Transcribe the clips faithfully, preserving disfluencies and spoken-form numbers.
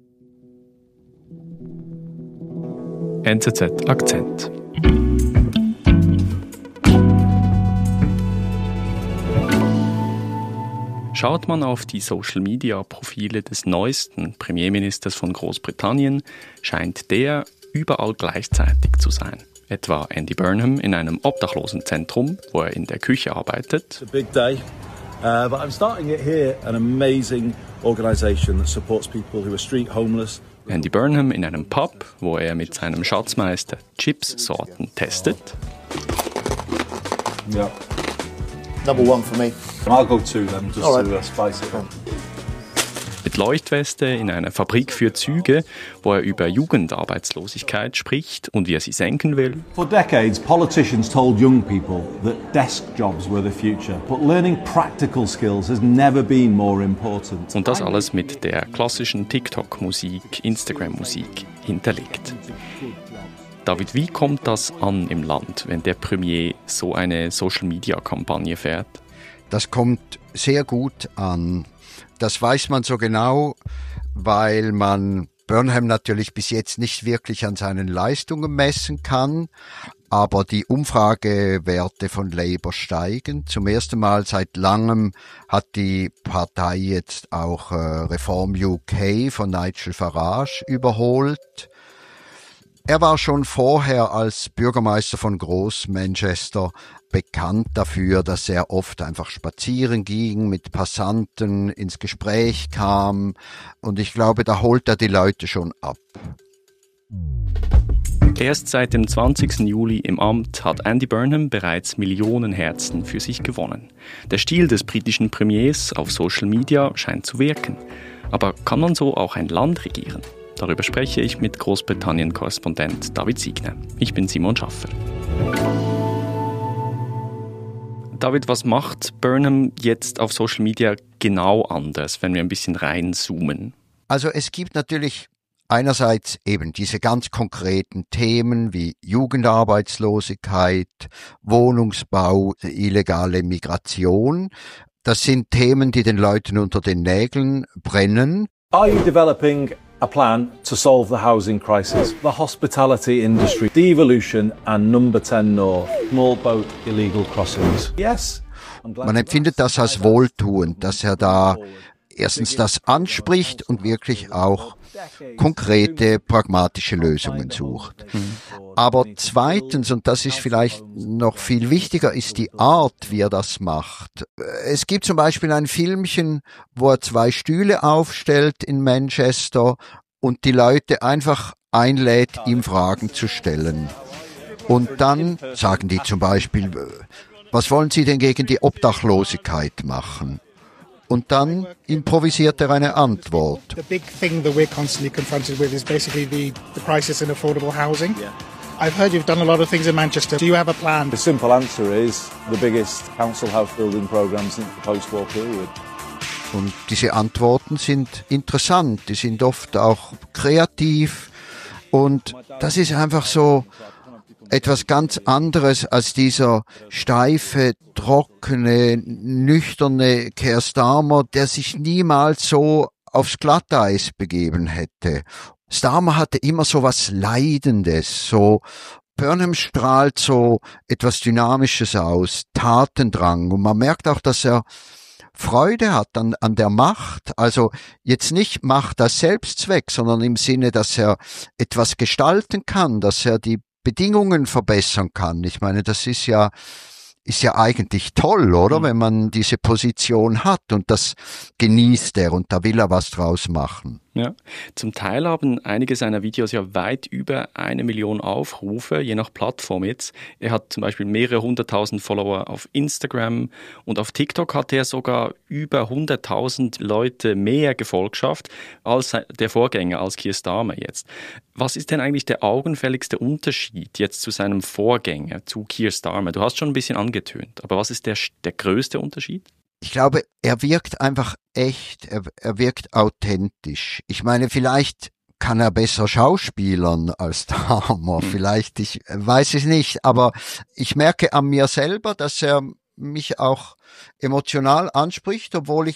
N Z Z Akzent. Schaut man auf die Social-Media-Profile des neuesten Premierministers von Großbritannien, scheint der überall gleichzeitig zu sein. Etwa Andy Burnham in einem Obdachlosenzentrum, wo er in der Küche arbeitet. It's a big day, uh, but I'm starting it here, an amazing organisation that supports people who are street homeless. Andy Burnham in einem Pub, wo er mit seinem Schatzmeister Chips-Sorten testet. Yeah. Number one for me. I'll go two then, just All right. to uh, spice it up. Mit Leuchtweste in einer Fabrik für Züge, wo er über Jugendarbeitslosigkeit spricht und wie er sie senken will. For decades, politicians told young people that desk jobs were the future, but learning practical skills has never been more important. Und das alles mit der klassischen TikTok-Musik, Instagram-Musik hinterlegt. David, wie kommt das an im Land, wenn der Premier so eine Social-Media-Kampagne fährt? Das kommt sehr gut an. Das weiß man so genau, weil man Burnham natürlich bis jetzt nicht wirklich an seinen Leistungen messen kann. Aber die Umfragewerte von Labour steigen. Zum ersten Mal seit langem hat die Partei jetzt auch äh, Reform U K von Nigel Farage überholt. Er war schon vorher als Bürgermeister von Groß-Manchester bekannt dafür, dass er oft einfach spazieren ging, mit Passanten ins Gespräch kam. Und ich glaube, da holt er die Leute schon ab. Erst seit dem zwanzigsten Juli im Amt hat Andy Burnham bereits Millionen Herzen für sich gewonnen. Der Stil des britischen Premiers auf Social Media scheint zu wirken. Aber kann man so auch ein Land regieren? Darüber spreche ich mit Großbritannien-Korrespondent David Siegner. Ich bin Simon Schaffer. David, was macht Burnham jetzt auf Social Media genau anders, wenn wir ein bisschen reinzoomen? Also es gibt natürlich einerseits eben diese ganz konkreten Themen wie Jugendarbeitslosigkeit, Wohnungsbau, illegale Migration. Das sind Themen, die den Leuten unter den Nägeln brennen. Are you developing a plan to solve the housing crisis, the hospitality industry, devolution and number ten North, small boat illegal crossings? Yes. Man empfindet das als wohltuend, dass er da erstens das anspricht und wirklich auch konkrete, pragmatische Lösungen sucht. Aber zweitens, und das ist vielleicht noch viel wichtiger, ist die Art, wie er das macht. Es gibt zum Beispiel ein Filmchen, wo er zwei Stühle aufstellt in Manchester und die Leute einfach einlädt, ihm Fragen zu stellen. Und dann sagen die zum Beispiel, was wollen Sie denn gegen die Obdachlosigkeit machen? Und dann improvisiert er eine Antwort. The big thing that we're constantly confronted with is basically the, the crisis in affordable housing. Yeah. I've heard you've done a lot of things in Manchester. Do you have a plan? The simple answer is the biggest council house building program since the post-war period. Und diese Antworten sind interessant, die sind oft auch kreativ und das ist einfach so etwas ganz anderes als dieser steife, trockene, nüchterne Keir Starmer, der sich niemals so aufs Glatteis begeben hätte. Starmer hatte immer so was Leidendes, so Burnham strahlt so etwas Dynamisches aus, Tatendrang und man merkt auch, dass er Freude hat an, an der Macht, also jetzt nicht Macht als Selbstzweck, sondern im Sinne, dass er etwas gestalten kann, dass er die Bedingungen verbessern kann. Ich meine, das ist ja ist ja eigentlich toll, oder? Mhm. Wenn man diese Position hat und das genießt er und da will er was draus machen. Ja, zum Teil haben einige seiner Videos ja weit über eine Million Aufrufe, je nach Plattform jetzt. Er hat zum Beispiel mehrere hunderttausend Follower auf Instagram und auf TikTok hat er sogar über hunderttausend Leute mehr Gefolgschaft als der Vorgänger, als Keir Starmer jetzt. Was ist denn eigentlich der augenfälligste Unterschied jetzt zu seinem Vorgänger, zu Keir Starmer? Du hast schon ein bisschen angetönt, aber was ist der, der größte Unterschied? Ich glaube, er wirkt einfach echt, er, er wirkt authentisch. Ich meine, vielleicht kann er besser schauspielern als Starmer, mhm. vielleicht, ich weiß es nicht, aber ich merke an mir selber, dass er mich auch emotional anspricht, obwohl ich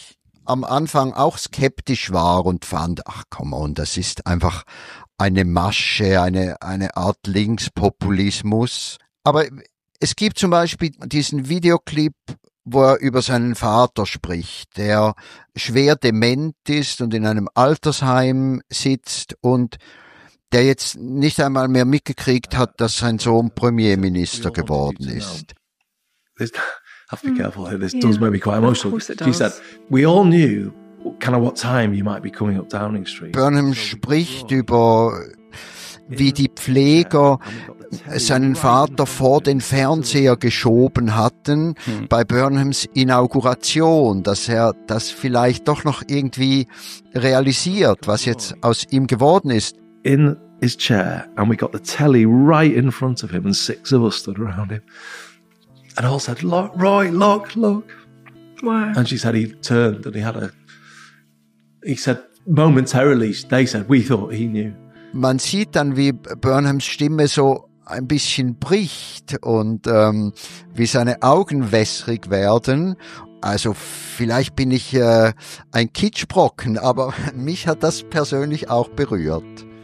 am Anfang auch skeptisch war und fand, ach come on, das ist einfach eine Masche, eine, eine Art Linkspopulismus. Aber es gibt zum Beispiel diesen Videoclip, wo er über seinen Vater spricht, der schwer dement ist und in einem Altersheim sitzt und der jetzt nicht einmal mehr mitgekriegt hat, dass sein Sohn Premierminister geworden ist. I have to be careful here. This yeah. does make me quite emotional. She said, we all knew kind of what time you might be coming up Downing Street. Burnham spricht über, wie die Pfleger seinen Vater vor den Fernseher geschoben hatten hm. bei Burnhams Inauguration, dass er das vielleicht doch noch irgendwie realisiert, was jetzt aus ihm geworden ist. In his chair, and we got the telly right in front of him, and six of us stood around him. And all said, look, Roy, look, look. Wow. And she said he turned and he had a, he said, momentarily, they said, we thought he knew. Man sieht dann, wie Burnhams Stimme so ein bisschen bricht und ähm, wie seine Augen wässrig werden. Also vielleicht bin ich äh, ein Kitschbrocken, aber mich hat das persönlich auch berührt.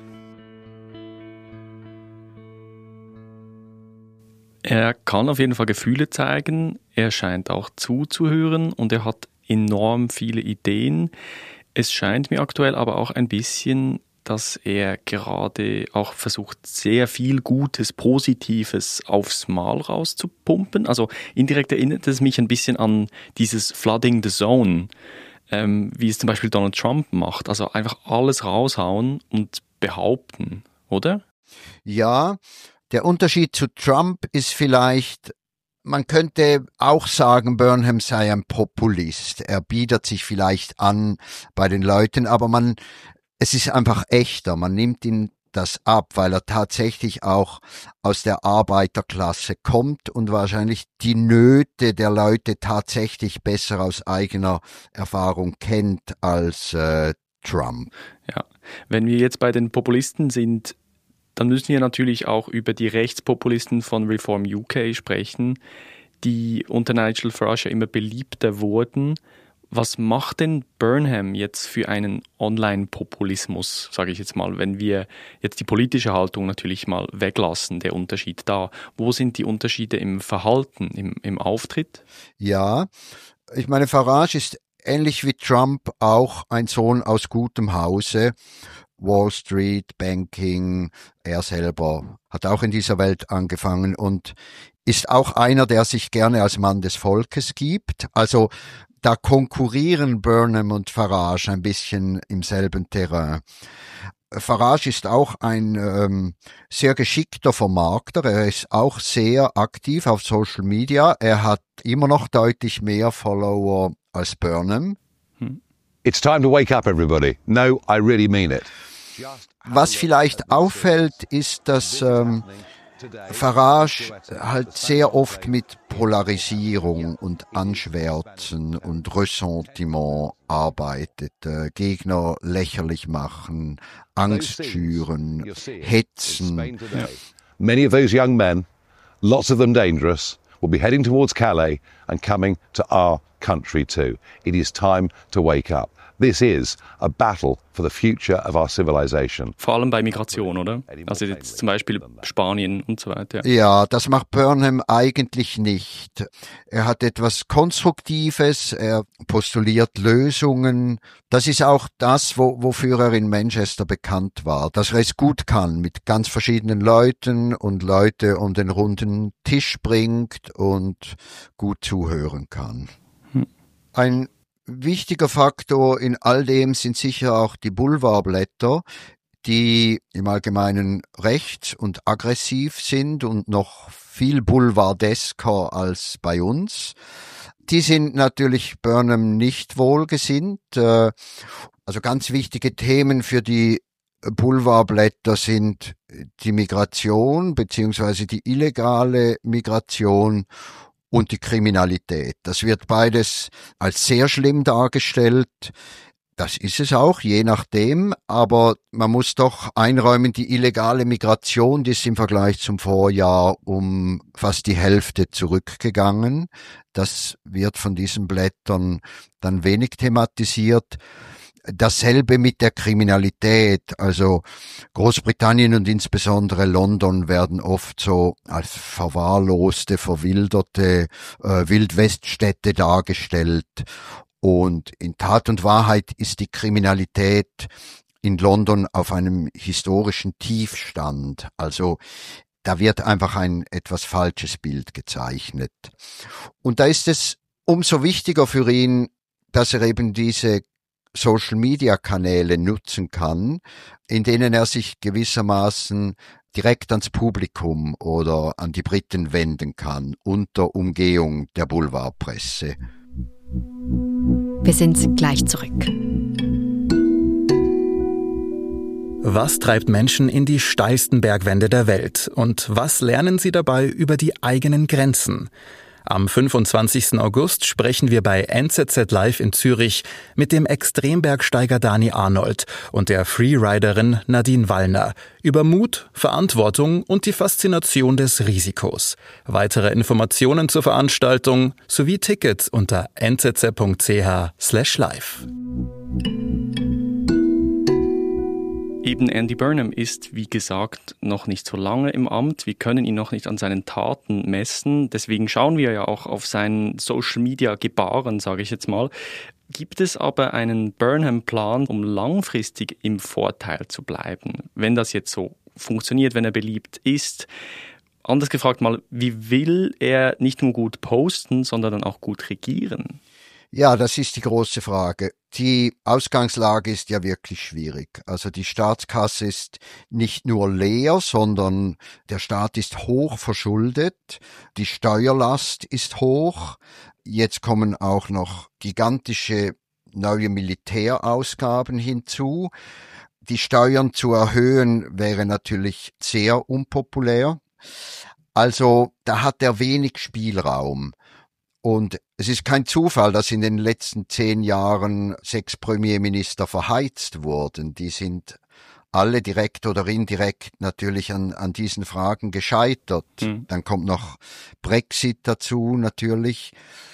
Er kann auf jeden Fall Gefühle zeigen, er scheint auch zuzuhören und er hat enorm viele Ideen. Es scheint mir aktuell aber auch ein bisschen, dass er gerade auch versucht, sehr viel Gutes, Positives aufs Mal rauszupumpen. Also indirekt erinnert es mich ein bisschen an dieses Flooding the Zone, ähm, wie es zum Beispiel Donald Trump macht. Also einfach alles raushauen und behaupten, oder? Ja, der Unterschied zu Trump ist vielleicht, man könnte auch sagen, Burnham sei ein Populist. Er bietet sich vielleicht an bei den Leuten, aber man es ist einfach echter. Man nimmt ihm das ab, weil er tatsächlich auch aus der Arbeiterklasse kommt und wahrscheinlich die Nöte der Leute tatsächlich besser aus eigener Erfahrung kennt als äh, Trump. Ja, wenn wir jetzt bei den Populisten sind, dann müssen wir natürlich auch über die Rechtspopulisten von Reform U K sprechen, die unter Nigel Farage immer beliebter wurden. Was macht denn Burnham jetzt für einen Online-Populismus, sage ich jetzt mal, wenn wir jetzt die politische Haltung natürlich mal weglassen, der Unterschied da? Wo sind die Unterschiede im Verhalten, im, im Auftritt? Ja, ich meine, Farage ist ähnlich wie Trump auch ein Sohn aus gutem Hause. Wall Street, Banking, er selber hat auch in dieser Welt angefangen und ist auch einer, der sich gerne als Mann des Volkes gibt. Also da konkurrieren Burnham und Farage ein bisschen im selben Terrain. Farage ist auch ein ähm, sehr geschickter Vermarkter. Er ist auch sehr aktiv auf Social Media. Er hat immer noch deutlich mehr Follower als Burnham. It's time to wake up, everybody. No, I really mean it. Was vielleicht auffällt, ist, dass ähm, Farage halt sehr oft mit Polarisierung und Anschwärzen und Ressentiment arbeitet, äh, Gegner lächerlich machen, Angst schüren, hetzen. Many of those young men, lots of them dangerous, will be heading towards Calais and coming to our country too. It is time to wake up. This is a battle for the future of our civilization. Vor allem bei Migration, oder? Also jetzt zum Beispiel Spanien und so weiter. Ja, das macht Burnham eigentlich nicht. Er hat etwas Konstruktives, er postuliert Lösungen. Das ist auch das, wo, wofür er in Manchester bekannt war, dass er es gut kann, mit ganz verschiedenen Leuten und Leute um den runden Tisch bringt und gut zuhören kann. Hm. Ein wichtiger Faktor in all dem sind sicher auch die Boulevardblätter, die im Allgemeinen rechts und aggressiv sind und noch viel boulevardesker als bei uns. Die sind natürlich Burnham nicht wohlgesinnt. Also ganz wichtige Themen für die Boulevardblätter sind die Migration beziehungsweise die illegale Migration und die Kriminalität. Das wird beides als sehr schlimm dargestellt. Das ist es auch, je nachdem, aber man muss doch einräumen, die illegale Migration, die ist im Vergleich zum Vorjahr um fast die Hälfte zurückgegangen. Das wird von diesen Blättern dann wenig thematisiert. Dasselbe mit der Kriminalität, also Großbritannien und insbesondere London werden oft so als verwahrloste, verwilderte äh, Wildweststädte dargestellt. Und in Tat und Wahrheit ist die Kriminalität in London auf einem historischen Tiefstand. Also da wird einfach ein etwas falsches Bild gezeichnet. Und da ist es umso wichtiger für ihn, dass er eben diese Social-Media-Kanäle nutzen kann, in denen er sich gewissermaßen direkt ans Publikum oder an die Briten wenden kann, unter Umgehung der Boulevardpresse. Wir sind gleich zurück. Was treibt Menschen in die steilsten Bergwände der Welt und was lernen sie dabei über die eigenen Grenzen? Am fünfundzwanzigsten August sprechen wir bei N Z Z Live in Zürich mit dem Extrembergsteiger Dani Arnold und der Freeriderin Nadine Wallner über Mut, Verantwortung und die Faszination des Risikos. Weitere Informationen zur Veranstaltung sowie Tickets unter n z z punkt c h slash live. Eben Andy Burnham ist, wie gesagt, noch nicht so lange im Amt. Wir können ihn noch nicht an seinen Taten messen. Deswegen schauen wir ja auch auf sein Social-Media-Gebaren, sage ich jetzt mal. Gibt es aber einen Burnham-Plan, um langfristig im Vorteil zu bleiben? Wenn das jetzt so funktioniert, wenn er beliebt ist. Anders gefragt mal, wie will er nicht nur gut posten, sondern dann auch gut regieren? Ja, das ist die große Frage. Die Ausgangslage ist ja wirklich schwierig. Also die Staatskasse ist nicht nur leer, sondern der Staat ist hoch verschuldet. Die Steuerlast ist hoch. Jetzt kommen auch noch gigantische neue Militärausgaben hinzu. Die Steuern zu erhöhen wäre natürlich sehr unpopulär. Also da hat er wenig Spielraum. Und es ist kein Zufall, dass in den letzten zehn Jahren sechs Premierminister verheizt wurden. Die sind alle direkt oder indirekt natürlich an, an diesen Fragen gescheitert. Mhm. Dann kommt noch Brexit dazu natürlich.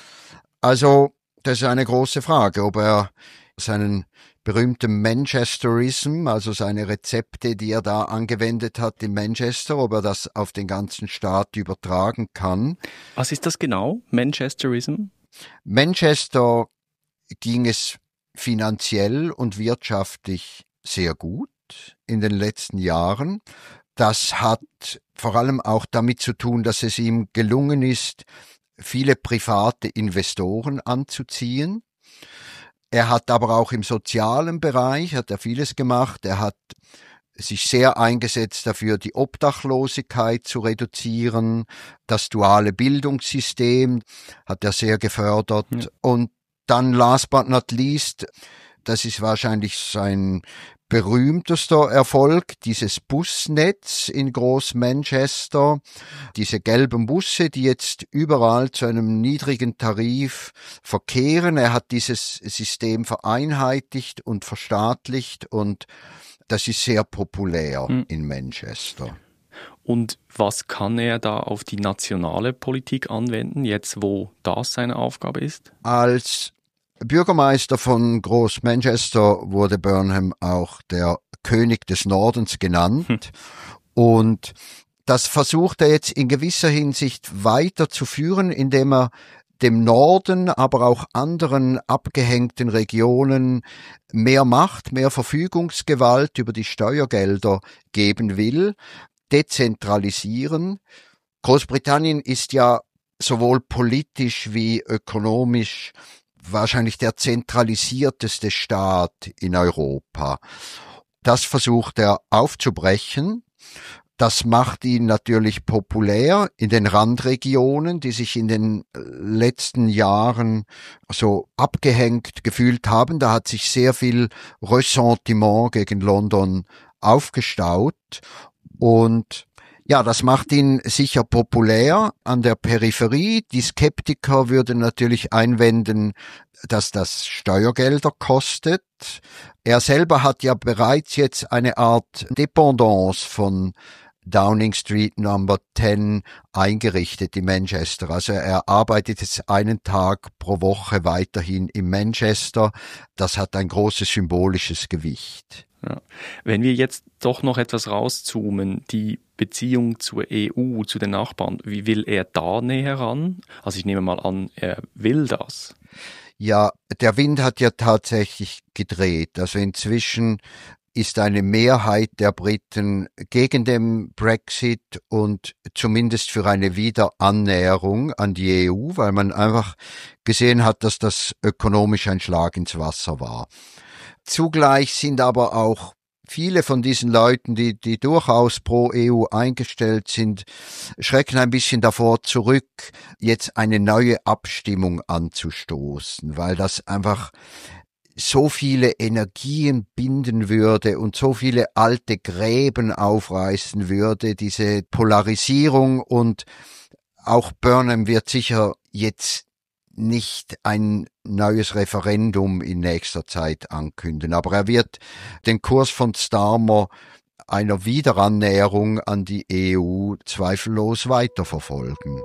Also das ist eine große Frage, ob er seinen berühmten Manchesterism, also seine Rezepte, die er da angewendet hat in Manchester, ob er das auf den ganzen Staat übertragen kann. Was ist das genau, Manchesterism? Manchester ging es finanziell und wirtschaftlich sehr gut in den letzten Jahren. Das hat vor allem auch damit zu tun, dass es ihm gelungen ist, viele private Investoren anzuziehen. Er hat aber auch im sozialen Bereich, hat er vieles gemacht. Er hat sich sehr eingesetzt dafür, die Obdachlosigkeit zu reduzieren. Das duale Bildungssystem hat er sehr gefördert. Ja. Und dann last but not least, das ist wahrscheinlich sein berühmtester Erfolg, dieses Busnetz in Groß-Manchester, diese gelben Busse, die jetzt überall zu einem niedrigen Tarif verkehren. Er hat dieses System vereinheitlicht und verstaatlicht und das ist sehr populär hm. in Manchester. Und was kann er da auf die nationale Politik anwenden, jetzt wo das seine Aufgabe ist? Als Bürgermeister von Groß-Manchester wurde Burnham auch der König des Nordens genannt. Hm. Und das versucht er jetzt in gewisser Hinsicht weiterzuführen, indem er dem Norden, aber auch anderen abgehängten Regionen mehr Macht, mehr Verfügungsgewalt über die Steuergelder geben will, dezentralisieren. Großbritannien ist ja sowohl politisch wie ökonomisch wahrscheinlich der zentralisierteste Staat in Europa. Das versucht er aufzubrechen. Das macht ihn natürlich populär in den Randregionen, die sich in den letzten Jahren so abgehängt gefühlt haben. Da hat sich sehr viel Ressentiment gegen London aufgestaut. Und Ja, das macht ihn sicher populär an der Peripherie. Die Skeptiker würden natürlich einwenden, dass das Steuergelder kostet. Er selber hat ja bereits jetzt eine Art Dependance von Downing Street Number zehn eingerichtet in Manchester. Also er arbeitet jetzt einen Tag pro Woche weiterhin in Manchester. Das hat ein großes symbolisches Gewicht. Ja. Wenn wir jetzt doch noch etwas rauszoomen, die Beziehung zur E U, zu den Nachbarn, wie will er da näher ran? Also ich nehme mal an, er will das. Ja, der Wind hat ja tatsächlich gedreht. Also inzwischen ist eine Mehrheit der Briten gegen den Brexit und zumindest für eine Wiederannäherung an die E U, weil man einfach gesehen hat, dass das ökonomisch ein Schlag ins Wasser war. Zugleich sind aber auch viele von diesen Leuten, die, die durchaus pro E U eingestellt sind, schrecken ein bisschen davor zurück, jetzt eine neue Abstimmung anzustoßen, weil das einfach so viele Energien binden würde und so viele alte Gräben aufreißen würde, diese Polarisierung. Und auch Burnham wird sicher jetzt nicht ein neues Referendum in nächster Zeit ankündigen, aber er wird den Kurs von Starmer einer Wiederannäherung an die E U zweifellos weiterverfolgen.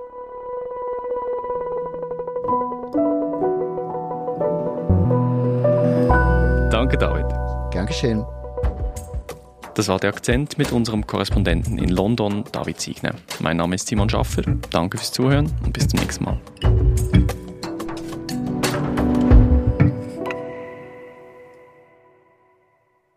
Danke, David. Gern geschehen. Das war der Akzent mit unserem Korrespondenten in London, David Siegner. Mein Name ist Simon Schaffer. Danke fürs Zuhören und bis zum nächsten Mal.